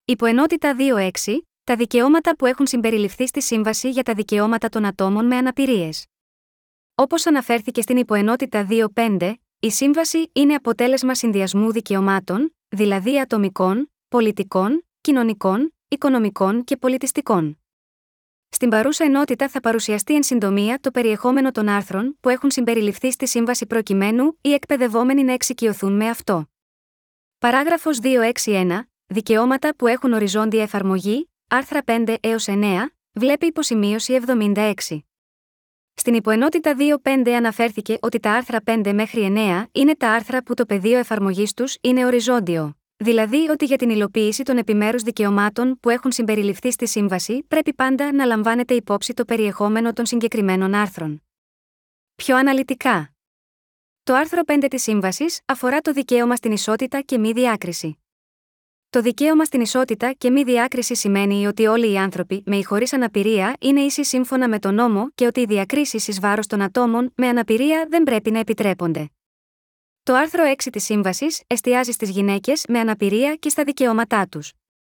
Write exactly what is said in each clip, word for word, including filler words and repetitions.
Υποενότητα δύο έξι. Τα δικαιώματα που έχουν συμπεριληφθεί στη Σύμβαση για τα Δικαιώματα των Ατόμων με Αναπηρίες. Όπως αναφέρθηκε στην Υποενότητα δύο πέντε, η Σύμβαση είναι αποτέλεσμα συνδυασμού δικαιωμάτων, δηλαδή ατομικών, πολιτικών, κοινωνικών, οικονομικών και πολιτιστικών. Στην παρούσα ενότητα θα παρουσιαστεί εν συντομία το περιεχόμενο των άρθρων που έχουν συμπεριληφθεί στη Σύμβαση προκειμένου οι εκπαιδευόμενοι να εξοικειωθούν με αυτό. Παράγραφος δύο έξι ένα. Δικαιώματα που έχουν οριζόντια εφαρμογή, άρθρα πέντε έως εννέα, βλέπει υποσημείωση εβδομήντα έξι. Στην υποενότητα δύο πέντε αναφέρθηκε ότι τα άρθρα πέντε μέχρι εννέα είναι τα άρθρα που το πεδίο εφαρμογής τους είναι οριζόντιο, δηλαδή ότι για την υλοποίηση των επιμέρους δικαιωμάτων που έχουν συμπεριληφθεί στη Σύμβαση πρέπει πάντα να λαμβάνεται υπόψη το περιεχόμενο των συγκεκριμένων άρθρων. Πιο αναλυτικά, το άρθρο πέντε της Σύμβασης αφορά το δικαίωμα στην ισότητα και μη διάκριση. Το δικαίωμα στην ισότητα και μη διάκριση σημαίνει ότι όλοι οι άνθρωποι με ή χωρίς αναπηρία είναι ίσοι σύμφωνα με τον νόμο και ότι οι διακρίσεις εις βάρος των ατόμων με αναπηρία δεν πρέπει να επιτρέπονται. Το άρθρο έξι της Σύμβασης εστιάζει στις γυναίκες με αναπηρία και στα δικαιώματά τους.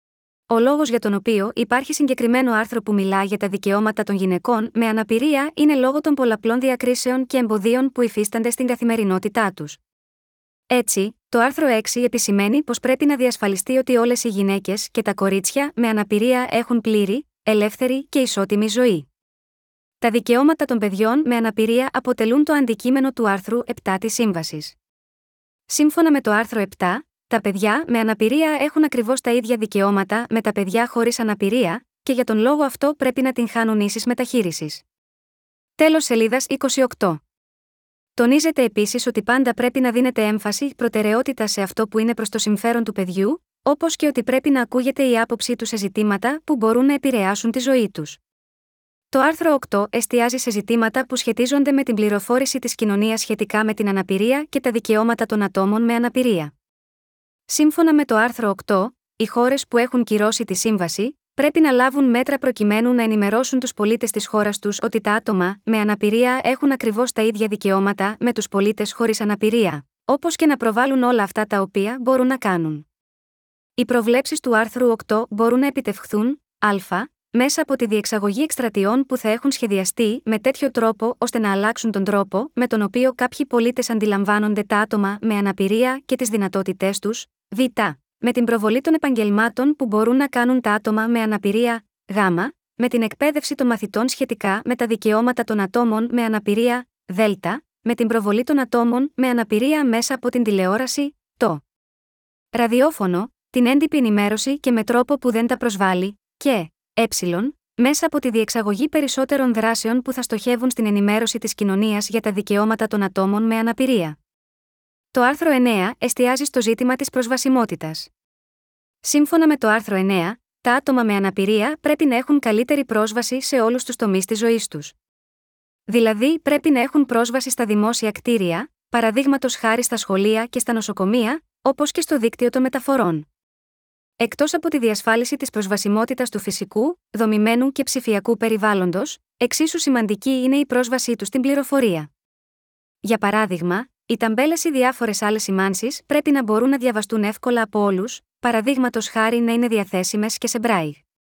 Ο λόγος για τον οποίο υπάρχει συγκεκριμένο άρθρο που μιλά για τα δικαιώματα των γυναικών με αναπηρία είναι λόγω των πολλαπλών διακρίσεων και εμποδίων που υφίστανται στην καθημερινότητά τους. Έτσι, το άρθρο έξι επισημαίνει πως πρέπει να διασφαλιστεί ότι όλες οι γυναίκες και τα κορίτσια με αναπηρία έχουν πλήρη, ελεύθερη και ισότιμη ζωή. Τα δικαιώματα των παιδιών με αναπηρία αποτελούν το αντικείμενο του άρθρου επτά της Σύμβασης. Σύμφωνα με το άρθρο επτά, τα παιδιά με αναπηρία έχουν ακριβώς τα ίδια δικαιώματα με τα παιδιά χωρίς αναπηρία, και για τον λόγο αυτό πρέπει να την χάνουν ίσης μεταχείρισης. Τέλος σελίδας είκοσι οκτώ. Τονίζεται επίσης ότι πάντα πρέπει να δίνεται έμφαση, προτεραιότητα σε αυτό που είναι προς το συμφέρον του παιδιού, όπως και ότι πρέπει να ακούγεται η άποψή του σε ζητήματα που μπορούν να επηρεάσουν τη ζωή τους. Το άρθρο οκτώ εστιάζει σε ζητήματα που σχετίζονται με την πληροφόρηση της κοινωνίας σχετικά με την αναπηρία και τα δικαιώματα των ατόμων με αναπηρία. Σύμφωνα με το άρθρο οκτώ, οι χώρες που έχουν κυρώσει τη Σύμβαση πρέπει να λάβουν μέτρα προκειμένου να ενημερώσουν τους πολίτες της χώρας τους ότι τα άτομα με αναπηρία έχουν ακριβώς τα ίδια δικαιώματα με τους πολίτες χωρίς αναπηρία, όπως και να προβάλλουν όλα αυτά τα οποία μπορούν να κάνουν. Οι προβλέψεις του άρθρου οκτώ μπορούν να επιτευχθούν α. μέσα από τη διεξαγωγή εκστρατιών που θα έχουν σχεδιαστεί με τέτοιο τρόπο ώστε να αλλάξουν τον τρόπο με τον οποίο κάποιοι πολίτες αντιλαμβάνονται τα άτομα με αναπηρία και τις δυνατότητές τους, β. με την προβολή των επαγγελμάτων που μπορούν να κάνουν τα άτομα με αναπηρία, γ. με την εκπαίδευση των μαθητών σχετικά με τα δικαιώματα των ατόμων με αναπηρία, δ. με την προβολή των ατόμων με αναπηρία μέσα από την τηλεόραση, το ραδιόφωνο, την έντυπη ενημέρωση και με τρόπο που δεν τα προσβάλλει, και ε. μέσα από τη διεξαγωγή περισσότερων δράσεων που θα στοχεύουν στην ενημέρωση της κοινωνίας για τα δικαιώματα των ατόμων με αναπηρία. Το άρθρο εννέα εστιάζει στο ζήτημα της προσβασιμότητας. Σύμφωνα με το άρθρο εννέα, τα άτομα με αναπηρία πρέπει να έχουν καλύτερη πρόσβαση σε όλους τους τομείς της ζωής τους. Δηλαδή, πρέπει να έχουν πρόσβαση στα δημόσια κτίρια, παραδείγματος χάρη στα σχολεία και στα νοσοκομεία, όπως και στο δίκτυο των μεταφορών. Εκτός από τη διασφάλιση της προσβασιμότητας του φυσικού, δομημένου και ψηφιακού περιβάλλοντος, εξίσου σημαντική είναι η πρόσβασή τους στην πληροφορία. Για παράδειγμα, οι ταμπέλες ή διάφορες άλλες σημάνσεις πρέπει να μπορούν να διαβαστούν εύκολα από όλους, παραδείγματος χάρη να είναι διαθέσιμες και σε μπράιλ.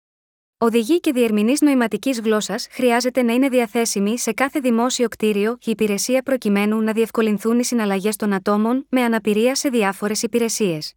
Οδηγοί και διερμηνείς νοηματικής γλώσσας χρειάζεται να είναι διαθέσιμοι σε κάθε δημόσιο κτίριο ή υπηρεσία προκειμένου να διευκολυνθούν οι συναλλαγές των ατόμων με αναπηρία σε διάφορες υπηρεσίες.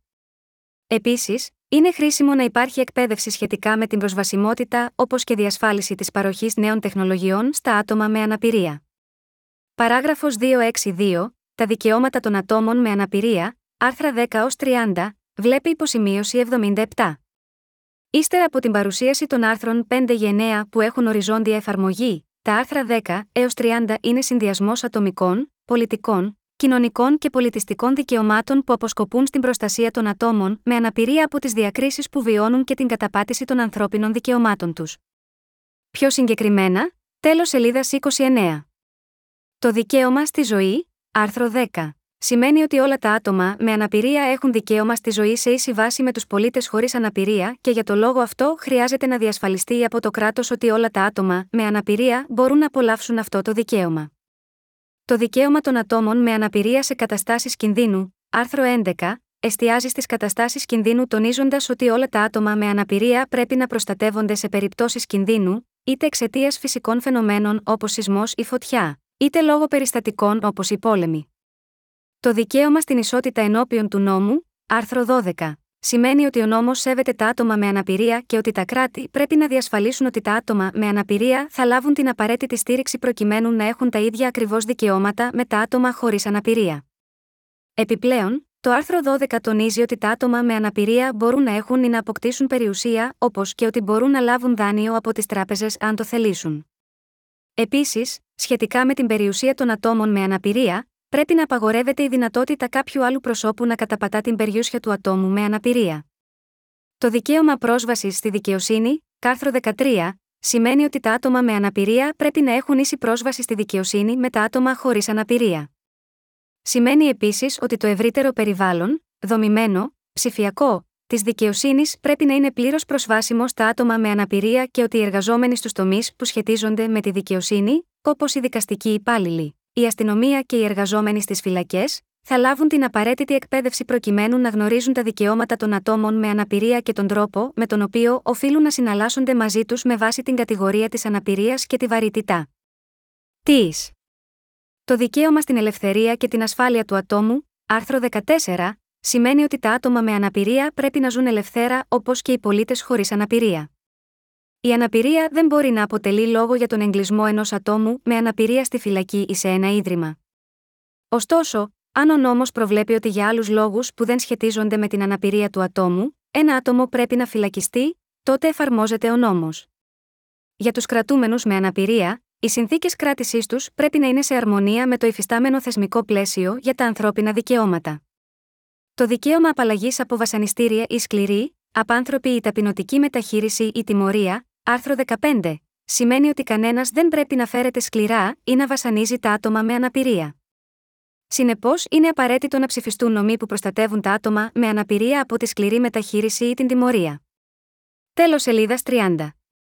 Επίσης, είναι χρήσιμο να υπάρχει εκπαίδευση σχετικά με την προσβασιμότητα όπως και διασφάλιση της παροχής νέων τεχνολογιών στα άτομα με αναπηρία. Παράγραφος δύο έξι δύο. Τα δικαιώματα των ατόμων με αναπηρία, άρθρα δέκα έως τριάντα, βλέπει υποσημείωση εβδομήντα επτά. Ύστερα από την παρουσίαση των άρθρων πέντε και εννέα που έχουν οριζόντια εφαρμογή, τα άρθρα δέκα έως τριάντα είναι συνδυασμός ατομικών, πολιτικών, κοινωνικών και πολιτιστικών δικαιωμάτων που αποσκοπούν στην προστασία των ατόμων με αναπηρία από τις διακρίσεις που βιώνουν και την καταπάτηση των ανθρώπινων δικαιωμάτων τους. Πιο συγκεκριμένα, τέλος σελίδας είκοσι εννέα. Το δικαίωμα στη ζωή, άρθρο δέκα. Σημαίνει ότι όλα τα άτομα με αναπηρία έχουν δικαίωμα στη ζωή σε ίση βάση με τους πολίτες χωρίς αναπηρία και για το λόγο αυτό χρειάζεται να διασφαλιστεί από το κράτος ότι όλα τα άτομα με αναπηρία μπορούν να απολαύσουν αυτό το δικαίωμα. Το δικαίωμα των ατόμων με αναπηρία σε καταστάσεις κινδύνου, άρθρο έντεκα, εστιάζει στις καταστάσεις κινδύνου, τονίζοντας ότι όλα τα άτομα με αναπηρία πρέπει να προστατεύονται σε περιπτώσεις κινδύνου, είτε εξαιτίας φυσικών φαινομένων όπως σεισμός ή φωτιά, είτε λόγω περιστατικών όπως οι πόλεμοι. Το δικαίωμα στην ισότητα ενώπιον του νόμου, άρθρο δώδεκα, σημαίνει ότι ο νόμος σέβεται τα άτομα με αναπηρία και ότι τα κράτη πρέπει να διασφαλίσουν ότι τα άτομα με αναπηρία θα λάβουν την απαραίτητη στήριξη προκειμένου να έχουν τα ίδια ακριβώς δικαιώματα με τα άτομα χωρίς αναπηρία. Επιπλέον, το άρθρο δώδεκα τονίζει ότι τα άτομα με αναπηρία μπορούν να έχουν ή να αποκτήσουν περιουσία, όπως και ότι μπορούν να λάβουν δάνειο από τις τράπεζες αν το θελήσουν. Επίσης, σχετικά με την περιουσία των ατόμων με αναπηρία, πρέπει να απαγορεύεται η δυνατότητα κάποιου άλλου προσώπου να καταπατά την περιουσία του ατόμου με αναπηρία. Το δικαίωμα πρόσβασης στη δικαιοσύνη, άρθρο δεκατρία, σημαίνει ότι τα άτομα με αναπηρία πρέπει να έχουν ίση πρόσβαση στη δικαιοσύνη με τα άτομα χωρίς αναπηρία. Σημαίνει επίσης ότι το ευρύτερο περιβάλλον, δομημένο, ψηφιακό, της δικαιοσύνης πρέπει να είναι πλήρως προσβάσιμο στα άτομα με αναπηρία και ότι οι εργαζόμενοι στους τομείς που σχετίζονται με τη δικαιοσύνη, όπως οι δικαστικοί υπάλληλοι, η αστυνομία και οι εργαζόμενοι στις φυλακές, θα λάβουν την απαραίτητη εκπαίδευση προκειμένου να γνωρίζουν τα δικαιώματα των ατόμων με αναπηρία και τον τρόπο με τον οποίο οφείλουν να συναλλάσσονται μαζί τους με βάση την κατηγορία της αναπηρίας και τη βαρύτητα της. Το δικαίωμα στην ελευθερία και την ασφάλεια του ατόμου, άρθρο δεκατέσσερα, σημαίνει ότι τα άτομα με αναπηρία πρέπει να ζουν ελευθέρα όπως και οι πολίτες χωρίς αναπηρία. Η αναπηρία δεν μπορεί να αποτελεί λόγο για τον εγκλισμό ενός ατόμου με αναπηρία στη φυλακή ή σε ένα ίδρυμα. Ωστόσο, αν ο νόμος προβλέπει ότι για άλλους λόγους που δεν σχετίζονται με την αναπηρία του ατόμου, ένα άτομο πρέπει να φυλακιστεί, τότε εφαρμόζεται ο νόμος. Για τους κρατούμενους με αναπηρία, οι συνθήκες κράτησής τους πρέπει να είναι σε αρμονία με το υφιστάμενο θεσμικό πλαίσιο για τα ανθρώπινα δικαιώματα. Το δικαίωμα απαλλαγής από βασανιστήρια ή σκληρή, απάνθρωπη ή ταπεινωτική μεταχείριση ή τιμωρία, άρθρο δεκαπέντε, σημαίνει ότι κανένας δεν πρέπει να φέρεται σκληρά ή να βασανίζει τα άτομα με αναπηρία. Συνεπώς, είναι απαραίτητο να ψηφιστούν νόμοι που προστατεύουν τα άτομα με αναπηρία από τη σκληρή μεταχείριση ή την τιμωρία. Τέλος σελίδας τριάντα.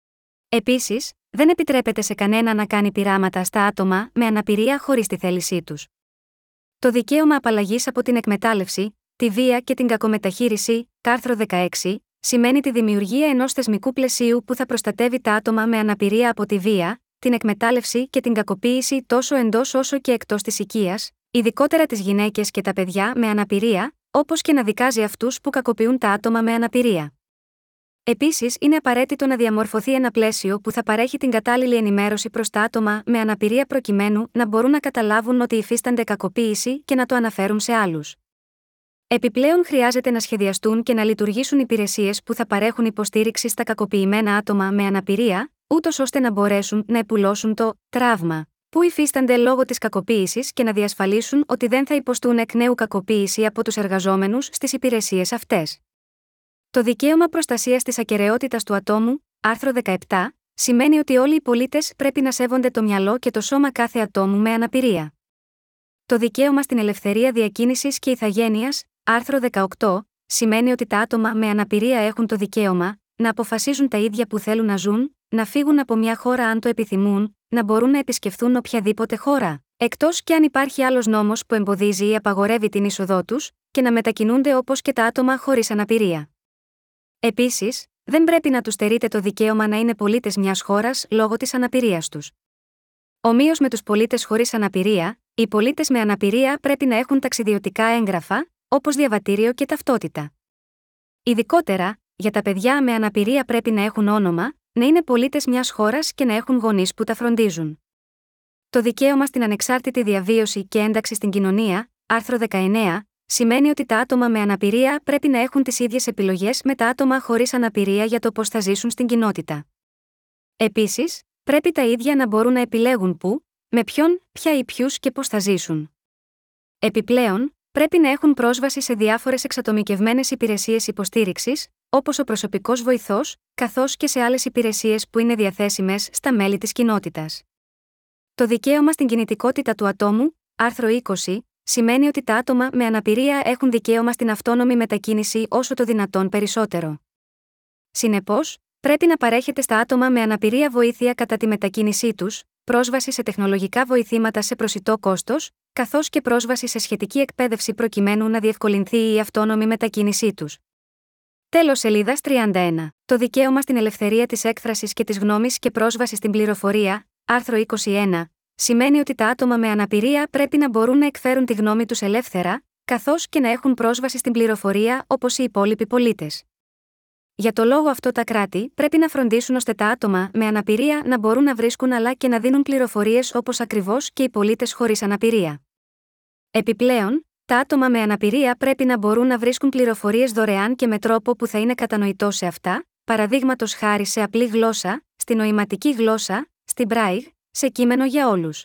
Επίσης, δεν επιτρέπεται σε κανένα να κάνει πειράματα στα άτομα με αναπηρία χωρίς τη θέλησή τους. Το δικαίωμα απαλλαγής από την εκμετάλλευση, τη βία και την κακομεταχείριση, άρθρο δεκαέξι, σημαίνει τη δημιουργία ενός θεσμικού πλαισίου που θα προστατεύει τα άτομα με αναπηρία από τη βία, την εκμετάλλευση και την κακοποίηση τόσο εντός όσο και εκτός της οικίας, ειδικότερα τις γυναίκες και τα παιδιά με αναπηρία, όπως και να δικάζει αυτούς που κακοποιούν τα άτομα με αναπηρία. Επίσης, είναι απαραίτητο να διαμορφωθεί ένα πλαίσιο που θα παρέχει την κατάλληλη ενημέρωση προς τα άτομα με αναπηρία προκειμένου να μπορούν να καταλάβουν ότι υφίστανται κακοποίηση και να το αναφέρουν σε άλλους. Επιπλέον, χρειάζεται να σχεδιαστούν και να λειτουργήσουν υπηρεσίες που θα παρέχουν υποστήριξη στα κακοποιημένα άτομα με αναπηρία, ούτως ώστε να μπορέσουν να επουλώσουν το τραύμα που υφίστανται λόγω της κακοποίησης και να διασφαλίσουν ότι δεν θα υποστούν εκ νέου κακοποίηση από τους εργαζόμενους στις υπηρεσίες αυτές. Το δικαίωμα προστασίας της ακεραιότητας του ατόμου, άρθρο δεκαεπτά, σημαίνει ότι όλοι οι πολίτες πρέπει να σέβονται το μυαλό και το σώμα κάθε ατόμου με αναπηρία. Το δικαίωμα στην ελευθερία διακίνησης και ηθαγένειας, άρθρο δεκαοκτώ, σημαίνει ότι τα άτομα με αναπηρία έχουν το δικαίωμα να αποφασίζουν τα ίδια που θέλουν να ζουν, να φύγουν από μια χώρα αν το επιθυμούν, να μπορούν να επισκεφθούν οποιαδήποτε χώρα, εκτός και αν υπάρχει άλλος νόμος που εμποδίζει ή απαγορεύει την είσοδό τους, και να μετακινούνται όπως και τα άτομα χωρίς αναπηρία. Επίσης, δεν πρέπει να τους στερείται το δικαίωμα να είναι πολίτες μιας χώρας λόγω της αναπηρίας τους. Ομοίως με τους πολίτες χωρίς αναπηρία, οι πολίτες με αναπηρία πρέπει να έχουν ταξιδιωτικά έγγραφα, όπως διαβατήριο και ταυτότητα. Ειδικότερα, για τα παιδιά με αναπηρία πρέπει να έχουν όνομα, να είναι πολίτες μιας χώρας και να έχουν γονείς που τα φροντίζουν. Το δικαίωμα στην ανεξάρτητη διαβίωση και ένταξη στην κοινωνία, άρθρο δεκαεννέα, σημαίνει ότι τα άτομα με αναπηρία πρέπει να έχουν τις ίδιες επιλογές με τα άτομα χωρίς αναπηρία για το πώς θα ζήσουν στην κοινότητα. Επίσης, πρέπει τα ίδια να μπορούν να επιλέγουν πού, με ποιον, ποια ή ποιους και πώς θα ζήσουν. Επιπλέον, πρέπει να έχουν πρόσβαση σε διάφορες εξατομικευμένες υπηρεσίες υποστήριξης, όπως ο προσωπικός βοηθός, καθώς και σε άλλες υπηρεσίες που είναι διαθέσιμες στα μέλη της κοινότητας. Το δικαίωμα στην κινητικότητα του ατόμου, άρθρο είκοσι, σημαίνει ότι τα άτομα με αναπηρία έχουν δικαίωμα στην αυτόνομη μετακίνηση όσο το δυνατόν περισσότερο. Συνεπώς, πρέπει να παρέχεται στα άτομα με αναπηρία βοήθεια κατά τη μετακίνησή τους, πρόσβαση σε τεχνολογικά βοηθήματα σε προσιτό κόστος, καθώς και πρόσβαση σε σχετική εκπαίδευση προκειμένου να διευκολυνθεί η αυτόνομη μετακίνησή τους. Τέλος σελίδας τριάντα ένα. Το δικαίωμα στην ελευθερία της έκφρασης και της γνώμης και πρόσβαση στην πληροφορία, άρθρο είκοσι ένα, σημαίνει ότι τα άτομα με αναπηρία πρέπει να μπορούν να εκφέρουν τη γνώμη τους ελεύθερα, καθώς και να έχουν πρόσβαση στην πληροφορία όπως οι υπόλοιποι πολίτες. Για το λόγο αυτό τα κράτη πρέπει να φροντίσουν ώστε τα άτομα με αναπηρία να μπορούν να βρίσκουν αλλά και να δίνουν πληροφορίες όπως ακριβώς και οι πολίτες χωρίς αναπηρία. Επιπλέον, τα άτομα με αναπηρία πρέπει να μπορούν να βρίσκουν πληροφορίες δωρεάν και με τρόπο που θα είναι κατανοητό σε αυτά, παραδείγματος χάρη σε απλή γλώσσα, στη νοηματική γλώσσα, στην Braille, σε κείμενο για όλους.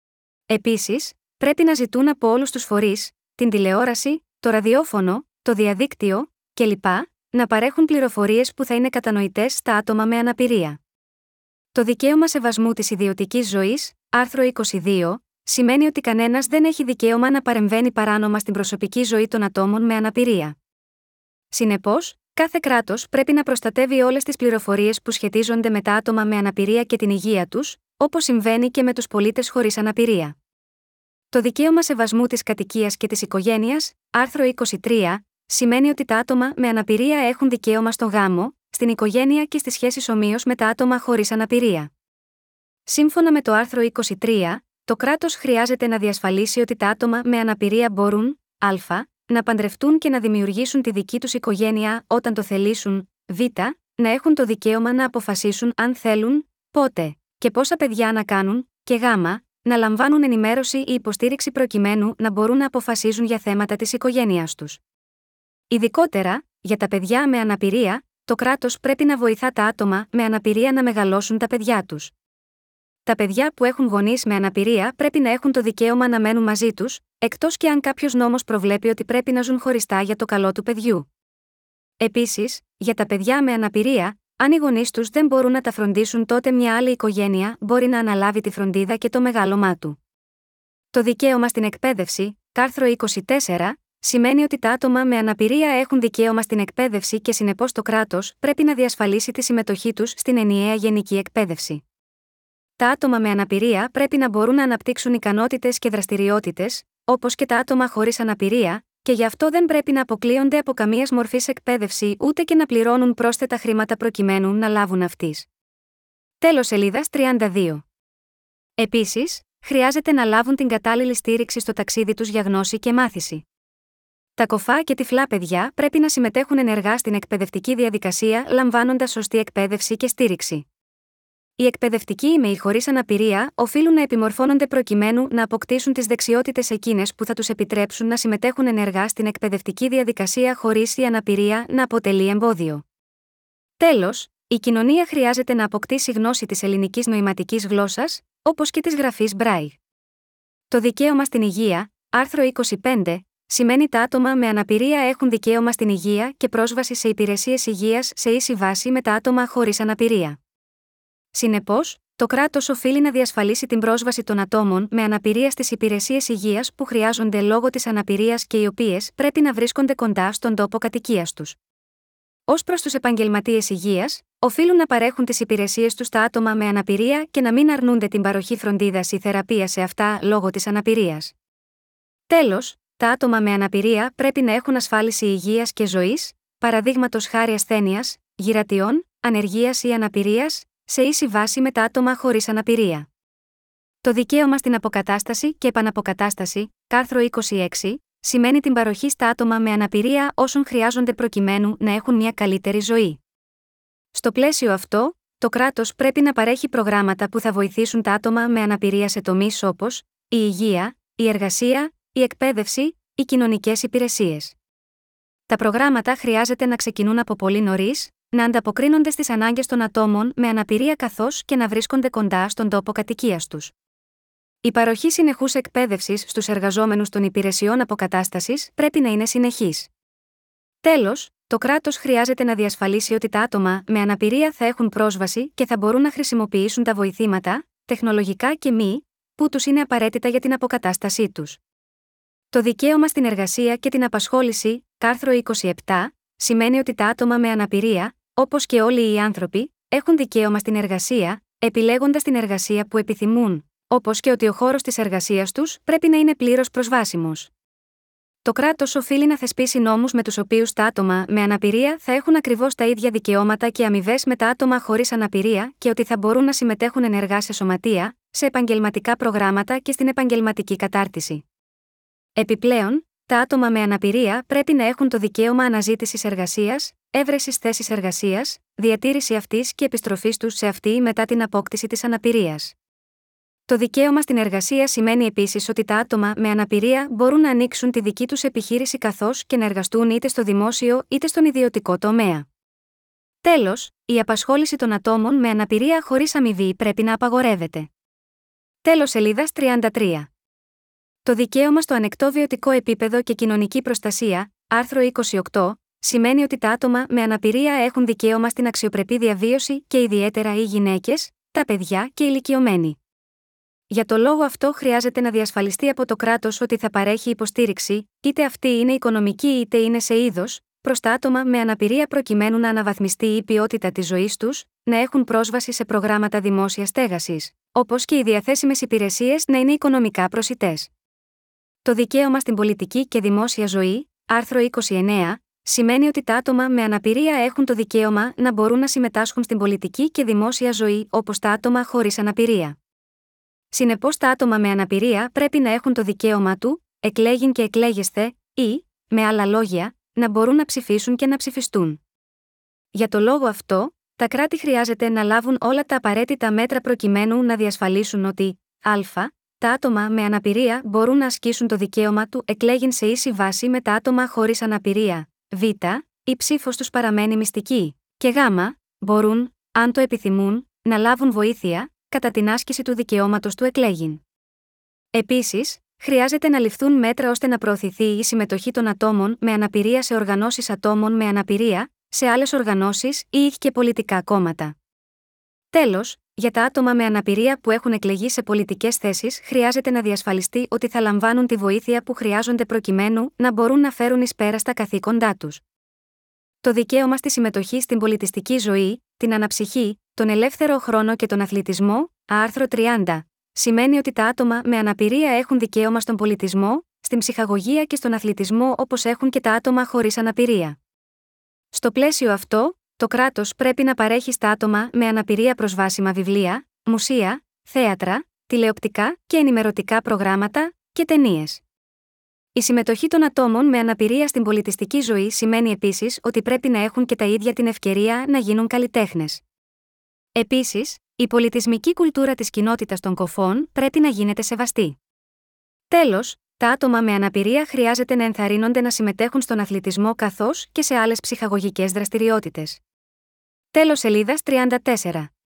Επίσης, πρέπει να ζητούν από όλους τους φορείς, την τηλεόραση, το ραδιόφωνο, το διαδίκτυο κλπ. Να παρέχουν πληροφορίες που θα είναι κατανοητές στα άτομα με αναπηρία. Το δικαίωμα σεβασμού της ιδιωτικής ζωής, άρθρο είκοσι δύο, σημαίνει ότι κανένας δεν έχει δικαίωμα να παρεμβαίνει παράνομα στην προσωπική ζωή των ατόμων με αναπηρία. Συνεπώς, κάθε κράτος πρέπει να προστατεύει όλες τις πληροφορίες που σχετίζονται με τα άτομα με αναπηρία και την υγεία τους, όπως συμβαίνει και με τους πολίτες χωρίς αναπηρία. Το δικαίωμα σεβασμού της κατοικίας και της οικογένειας, άρθρο είκοσι τρία, σημαίνει ότι τα άτομα με αναπηρία έχουν δικαίωμα στον γάμο, στην οικογένεια και στις σχέσεις ομοίως με τα άτομα χωρίς αναπηρία. Σύμφωνα με το άρθρο είκοσι τρία, το κράτος χρειάζεται να διασφαλίσει ότι τα άτομα με αναπηρία μπορούν α. να παντρευτούν και να δημιουργήσουν τη δική τους οικογένεια όταν το θελήσουν, β. να έχουν το δικαίωμα να αποφασίσουν αν θέλουν, πότε και πόσα παιδιά να κάνουν, και γ. να λαμβάνουν ενημέρωση ή υποστήριξη προκειμένου να μπορούν να αποφασίζουν για θέματα της οικογένειάς τους. Ειδικότερα, για τα παιδιά με αναπηρία, το κράτος πρέπει να βοηθά τα άτομα με αναπηρία να μεγαλώσουν τα παιδιά τους. Τα παιδιά που έχουν γονείς με αναπηρία πρέπει να έχουν το δικαίωμα να μένουν μαζί τους, εκτός και αν κάποιος νόμος προβλέπει ότι πρέπει να ζουν χωριστά για το καλό του παιδιού. Επίσης, για τα παιδιά με αναπηρία, αν οι γονείς τους δεν μπορούν να τα φροντίσουν, τότε μια άλλη οικογένεια μπορεί να αναλάβει τη φροντίδα και το μεγάλωμά του. Το δικαίωμα στην εκπαίδευση, άρθρο είκοσι τέσσερα, σημαίνει ότι τα άτομα με αναπηρία έχουν δικαίωμα στην εκπαίδευση και συνεπώς το κράτος πρέπει να διασφαλίσει τη συμμετοχή τους στην ενιαία γενική εκπαίδευση. Τα άτομα με αναπηρία πρέπει να μπορούν να αναπτύξουν ικανότητες και δραστηριότητες, όπως και τα άτομα χωρίς αναπηρία, και γι' αυτό δεν πρέπει να αποκλείονται από καμία μορφής εκπαίδευση ούτε και να πληρώνουν πρόσθετα χρήματα προκειμένου να λάβουν αυτής. Τέλος σελίδας τριάντα δύο. Επίσης, χρειάζεται να λάβουν την κατάλληλη στήριξη στο ταξίδι τους για γνώση και μάθηση. Τα κοφά και τυφλά παιδιά πρέπει να συμμετέχουν ενεργά στην εκπαιδευτική διαδικασία, λαμβάνοντας σωστή εκπαίδευση και στήριξη. Οι εκπαιδευτικοί με ή χωρίς αναπηρία οφείλουν να επιμορφώνονται προκειμένου να αποκτήσουν τις δεξιότητες εκείνες που θα τους επιτρέψουν να συμμετέχουν ενεργά στην εκπαιδευτική διαδικασία χωρίς η αναπηρία να αποτελεί εμπόδιο. Τέλος, η κοινωνία χρειάζεται να αποκτήσει γνώση της ελληνικής νοηματικής γλώσσας, όπως και της γραφής Braille. Το δικαίωμα στην υγεία, άρθρο είκοσι πέντε, σημαίνει τα άτομα με αναπηρία έχουν δικαίωμα στην υγεία και πρόσβαση σε υπηρεσίες υγείας σε ίση βάση με τα άτομα χωρίς αναπηρία. Συνεπώς, το κράτος οφείλει να διασφαλίσει την πρόσβαση των ατόμων με αναπηρία στις υπηρεσίες υγείας που χρειάζονται λόγω της αναπηρίας και οι οποίες πρέπει να βρίσκονται κοντά στον τόπο κατοικίας τους. Ως προς τους επαγγελματίες υγείας, οφείλουν να παρέχουν τις υπηρεσίες τους στα άτομα με αναπηρία και να μην αρνούνται την παροχή φροντίδας ή θεραπείας σε αυτά λόγω της αναπηρίας. Τέλος, τα άτομα με αναπηρία πρέπει να έχουν ασφάλιση υγείας και ζωής, παραδείγματος χάρη ασθένειας, γυρατιών, ανεργίας ή αναπηρίας, σε ίση βάση με τα άτομα χωρίς αναπηρία. Το δικαίωμα στην αποκατάσταση και επαναποκατάσταση, άρθρο είκοσι έξι, σημαίνει την παροχή στα άτομα με αναπηρία όσων χρειάζονται προκειμένου να έχουν μια καλύτερη ζωή. Στο πλαίσιο αυτό, το κράτος πρέπει να παρέχει προγράμματα που θα βοηθήσουν τα άτομα με αναπηρία σε τομείς όπως η υγεία, η εργασία, η εκπαίδευση, οι κοινωνικές υπηρεσίες. Τα προγράμματα χρειάζεται να ξεκινούν από πολύ νωρίς, να ανταποκρίνονται στις ανάγκες των ατόμων με αναπηρία καθώς και να βρίσκονται κοντά στον τόπο κατοικίας τους. Η παροχή συνεχούς εκπαίδευσης στους εργαζόμενους των υπηρεσιών αποκατάστασης πρέπει να είναι συνεχής. Τέλος, το κράτος χρειάζεται να διασφαλίσει ότι τα άτομα με αναπηρία θα έχουν πρόσβαση και θα μπορούν να χρησιμοποιήσουν τα βοηθήματα, τεχνολογικά και μη, που τους είναι απαραίτητα για την αποκατάστασή τους. Το δικαίωμα στην εργασία και την απασχόληση, άρθρο είκοσι επτά, σημαίνει ότι τα άτομα με αναπηρία, όπως και όλοι οι άνθρωποι, έχουν δικαίωμα στην εργασία, επιλέγοντας την εργασία που επιθυμούν, όπως και ότι ο χώρος της εργασίας τους πρέπει να είναι πλήρως προσβάσιμος. Το κράτος οφείλει να θεσπίσει νόμους με τους οποίους τα άτομα με αναπηρία θα έχουν ακριβώς τα ίδια δικαιώματα και αμοιβές με τα άτομα χωρίς αναπηρία και ότι θα μπορούν να συμμετέχουν ενεργά σε σωματεία, σε επαγγελματικά προγράμματα και στην επαγγελματική κατάρτιση. Επιπλέον, τα άτομα με αναπηρία πρέπει να έχουν το δικαίωμα αναζήτησης εργασίας, έβρεσης θέσης εργασίας, διατήρηση αυτής και επιστροφής τους σε αυτή μετά την απόκτηση της αναπηρίας. Το δικαίωμα στην εργασία σημαίνει επίσης ότι τα άτομα με αναπηρία μπορούν να ανοίξουν τη δική τους επιχείρηση καθώς και να εργαστούν είτε στο δημόσιο είτε στον ιδιωτικό τομέα. Τέλος, η απασχόληση των ατόμων με αναπηρία χωρίς αμοιβή πρέπει να απαγορεύεται. Τέλος σελίδας τριάντα τρία. Το δικαίωμα στο ανεκτό βιωτικό επίπεδο και κοινωνική προστασία, άρθρο είκοσι οκτώ, σημαίνει ότι τα άτομα με αναπηρία έχουν δικαίωμα στην αξιοπρεπή διαβίωση και ιδιαίτερα οι γυναίκες, τα παιδιά και οι ηλικιωμένοι. Για το λόγο αυτό χρειάζεται να διασφαλιστεί από το κράτος ότι θα παρέχει υποστήριξη, είτε αυτή είναι οικονομική είτε είναι σε είδος, προς τα άτομα με αναπηρία προκειμένου να αναβαθμιστεί η ποιότητα της ζωής τους, να έχουν πρόσβαση σε προγράμματα δημόσιας στέγασης, όπως και οι διαθέσιμες υπηρεσίες να είναι οικονομικά προσιτές. Το δικαίωμα στην πολιτική και δημόσια ζωή, άρθρο είκοσι εννέα, σημαίνει ότι τα άτομα με αναπηρία έχουν το δικαίωμα να μπορούν να συμμετάσχουν στην πολιτική και δημόσια ζωή όπως τα άτομα χωρίς αναπηρία. Συνεπώς, τα άτομα με αναπηρία πρέπει να έχουν το δικαίωμα του, εκλέγειν και εκλέγεσθε, ή, με άλλα λόγια, να μπορούν να ψηφίσουν και να ψηφιστούν. Για το λόγο αυτό, τα κράτη χρειάζεται να λάβουν όλα τα απαραίτητα μέτρα προκειμένου να διασφαλίσουν ότι α. τα άτομα με αναπηρία μπορούν να ασκήσουν το δικαίωμα του εκλέγειν σε ίση βάση με τα άτομα χωρίς αναπηρία, β. η ψήφος τους παραμένει μυστική, και γ. μπορούν, αν το επιθυμούν, να λάβουν βοήθεια κατά την άσκηση του δικαιώματος του εκλέγειν. Επίσης, χρειάζεται να ληφθούν μέτρα ώστε να προωθηθεί η συμμετοχή των ατόμων με αναπηρία σε οργανώσεις ατόμων με αναπηρία, σε άλλες οργανώσεις ή και πολιτικά κόμματα. Τέλος, για τα άτομα με αναπηρία που έχουν εκλεγεί σε πολιτικές θέσεις χρειάζεται να διασφαλιστεί ότι θα λαμβάνουν τη βοήθεια που χρειάζονται προκειμένου να μπορούν να φέρουν εις πέρα στα καθήκοντά τους. Το δικαίωμα στη συμμετοχή στην πολιτιστική ζωή, την αναψυχή, τον ελεύθερο χρόνο και τον αθλητισμό, άρθρο τριάντα, σημαίνει ότι τα άτομα με αναπηρία έχουν δικαίωμα στον πολιτισμό, στην ψυχαγωγία και στον αθλητισμό όπως έχουν και τα άτομα χωρίς αναπηρία. Στο πλαίσιο αυτό, το κράτος πρέπει να παρέχει στα άτομα με αναπηρία προσβάσιμα βιβλία, μουσεία, θέατρα, τηλεοπτικά και ενημερωτικά προγράμματα και ταινίες. Η συμμετοχή των ατόμων με αναπηρία στην πολιτιστική ζωή σημαίνει επίσης ότι πρέπει να έχουν και τα ίδια την ευκαιρία να γίνουν καλλιτέχνες. Επίσης, η πολιτισμική κουλτούρα της κοινότητας των κοφών πρέπει να γίνεται σεβαστή. Τέλος, τα άτομα με αναπηρία χρειάζεται να ενθαρρύνονται να συμμετέχουν στον αθλητισμό καθώς και σε άλλες ψυχαγωγικές δραστηριότητες. Τέλος σελίδας τριάντα τέσσερα.